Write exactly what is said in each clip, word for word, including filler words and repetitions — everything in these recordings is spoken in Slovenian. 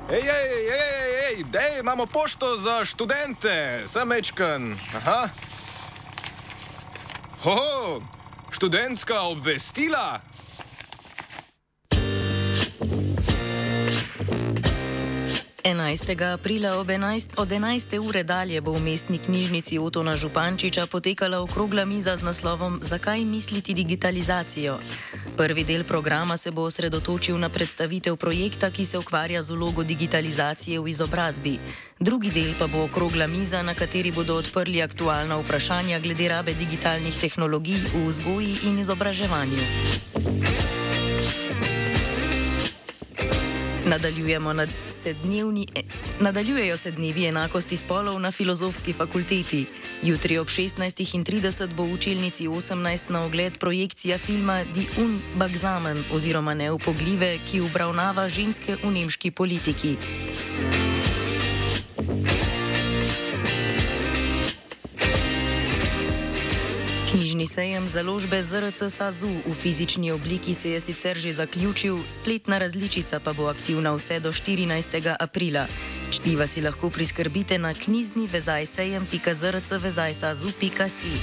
Ej, ej, ej, ej, ej, dej, imamo pošto za študente, samečkan. Aha. Ho, študentska obvestila. enajstega aprila ob enajste ure dalje bo v mestni knjižnici Otona Župančiča potekala okrogla miza z naslovom Zakaj misliti digitalizacijo? Prvi del programa se bo osredotočil na predstavitev projekta, ki se ukvarja z vlogo digitalizacije v izobrazbi. Drugi del pa bo okrogla miza, na kateri bodo odprli aktualna vprašanja glede rabe digitalnih tehnologij v vzgoji in izobraževanju. Nadaljujemo nad sednevni, nadaljujejo se dnevi enakosti spolov na Filozofski fakulteti. Jutri ob šestnajstih trideset bo v učilnici osemnajst na ogled projekcija filma Die Unbegzamen oziroma Neupogljive, ki obravnava ženske v nemški politiki. Knjižni sejem založbe Z R C SAZU v fizični obliki se je sicer že zaključil, spletna različica pa bo aktivna vse do štirinajstega aprila. Čtiva si lahko priskrbite na knjizni vezaj sejem pika zrc vezaj sazu pika si.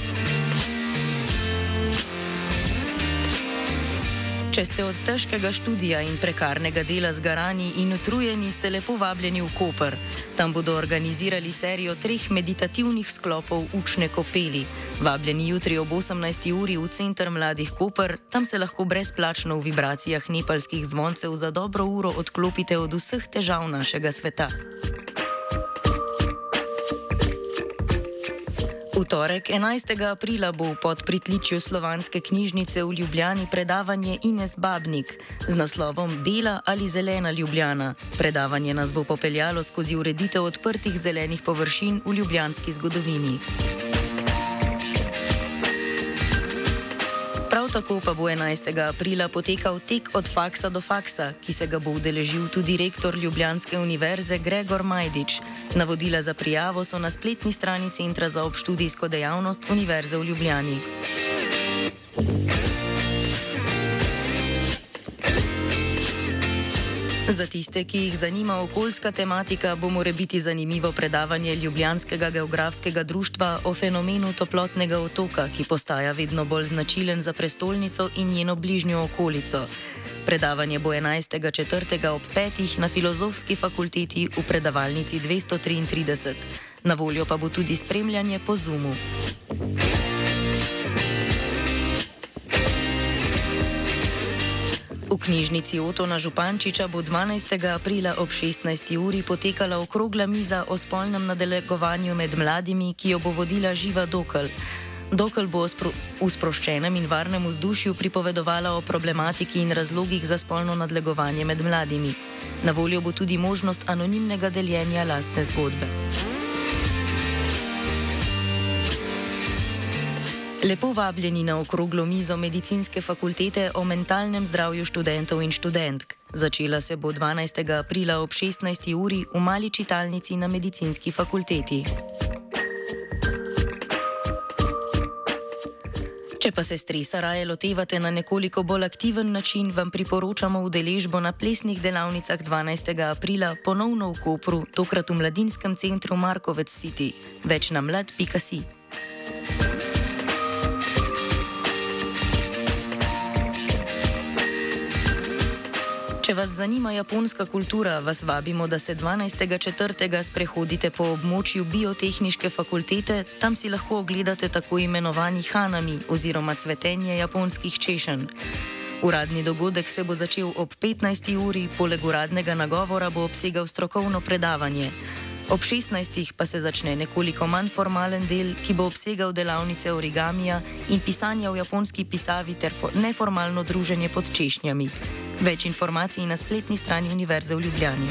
Če ste od težkega študija in prekarnega dela zgarani in utrujeni, ste lepo vabljeni v Koper. Tam bodo organizirali serijo treh meditativnih sklopov Učne kopeli. Vabljeni jutri ob osemnajsti uri v Center mladih Koper, tam se lahko brezplačno v vibracijah nepalskih zvoncev za dobro uro odklopite od vseh težav našega sveta. V torek, enajstega aprila, bo pod pritličju Slovanske knjižnice v Ljubljani predavanje Ines Babnik z naslovom Bela ali zelena Ljubljana. Predavanje nas bo popeljalo skozi ureditev odprtih zelenih površin v ljubljanski zgodovini. Prav tako pa bo enajstega aprila potekal tek od faksa do faksa, ki se ga bo udeležil tudi rektor Ljubljanske univerze Gregor Majdič. Navodila za prijavo so na spletni strani Centra za obštudijsko dejavnost Univerze v Ljubljani. Za tiste, ki jih zanima okoljska tematika, bo morebiti zanimivo predavanje Ljubljanskega geografskega društva o fenomenu toplotnega otoka, ki postaja vedno bolj značilen za prestolnico in njeno bližnjo okolico. Predavanje bo enajstega četrtega ob petih na Filozofski fakulteti v predavalnici dvesto triintrideset. Na voljo pa bo tudi spremljanje po Zoomu. V knjižnici Otona Župančiča bo dvanajstega aprila ob šestnajsti uri potekala okrogla miza o spolnem nadlegovanju med mladimi, ki jo bo vodila Živa Dokl. Dokl bo v sproščenem in varnem vzdušju pripovedovala o problematiki in razlogih za spolno nadlegovanje med mladimi. Na voljo bo tudi možnost anonimnega deljenja lastne zgodbe. Lepo vabljeni na okroglo mizo Medicinske fakultete o mentalnem zdravju študentov in študentk. Začela se bo dvanajstega aprila ob šestnajsti uri v mali čitalnici na Medicinski fakulteti. Če pa se stresa raje lotevate na nekoliko bolj aktiven način, vam priporočamo udeležbo na plesnih delavnicah dvanajstega aprila ponovno v Kopru, tokrat v mladinskem centru Markovec City. Več na mlad pika si. Če vas zanima japonska kultura, vas vabimo, da se dvanajstega četrtega sprehodite po območju Biotehniške fakultete, tam si lahko ogledate tako imenovani hanami oziroma cvetenje japonskih češenj. Uradni dogodek se bo začel ob petnajsti uri, poleg uradnega nagovora bo obsegal strokovno predavanje. Ob šestnajstih pa se začne nekoliko manj formalen del, ki bo obsegal delavnice origamija in pisanja v japonski pisavi ter neformalno druženje pod češnjami. Več informacij na spletni strani Univerze v Ljubljani.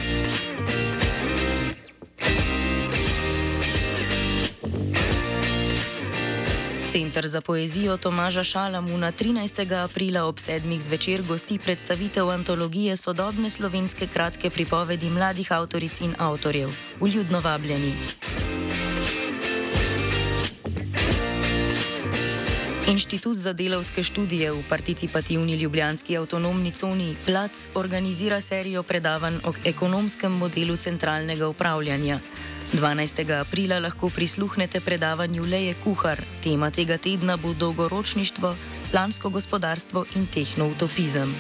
Center za poezijo Tomaža Šalamuna trinajstega aprila ob sedmih zvečer gosti predstavitev antologije sodobne slovenske kratke pripovedi mladih avtoric in avtorjev. Vljudno vabljeni. Inštitut za delavske študije v participativni ljubljanski avtonomni coni Plac organizira serijo predavanj o ekonomskem modelu centralnega upravljanja. dvanajstega aprila lahko prisluhnete predavanju Leje Kuhar. Tema tega tedna bo dolgoročništvo, plansko gospodarstvo in tehnoutopizem.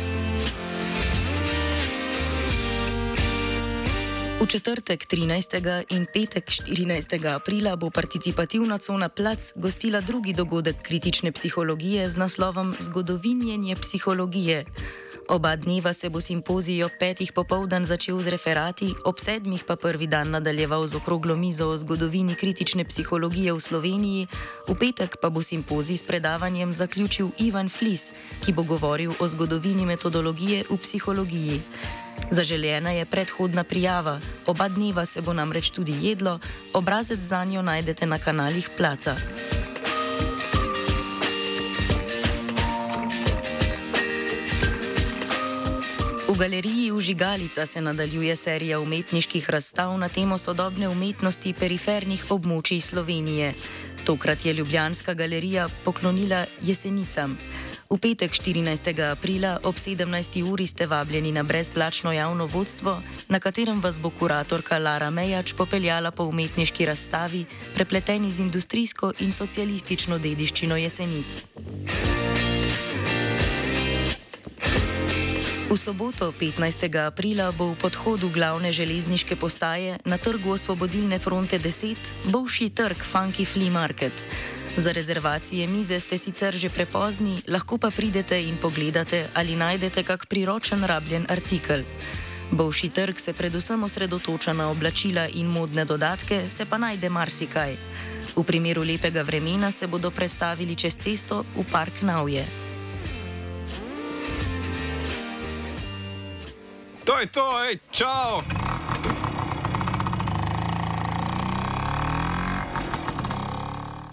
V četrtek trinajstega in petek štirinajstega aprila bo participativna cona Plac gostila drugi dogodek kritične psihologije z naslovom Zgodovinjenje psihologije. Oba dneva se bo simpozij ob petih popoldan začel z referati, ob sedmih pa prvi dan nadaljeval z okroglo mizo o zgodovini kritične psihologije v Sloveniji, v petek pa bo simpozij s predavanjem zaključil Ivan Flis, ki bo govoril o zgodovini metodologije v psihologiji. Zaželjena je predhodna prijava, oba dneva se bo namreč tudi jedlo, obrazec zanjo najdete na kanalih Placa. V galeriji Vžigalica se nadaljuje serija umetniških razstav na temo sodobne umetnosti perifernih območij Slovenije. Tokrat je Ljubljanska galerija poklonila Jesenicam. V petek štirinajstega aprila ob sedemnajsti uri ste vabljeni na brezplačno javno vodstvo, na katerem vas bo kuratorka Lara Mejač popeljala po umetniški razstavi, prepleteni z industrijsko in socialistično dediščino Jesenic. V soboto, petnajstega aprila, bo v podhodu glavne železniške postaje na trgu Osvobodilne fronte deset bolšji trg Funky Flea Market. Za rezervacije mize ste sicer že prepozni, lahko pa pridete in pogledate, ali najdete kak priročen rabljen artikel. Bolšji trg se predvsem osredotoča na oblačila in modne dodatke, se pa najde marsikaj. V primeru lepega vremena se bodo prestavili čez cesto v Park Navje. To je to, ej, čau!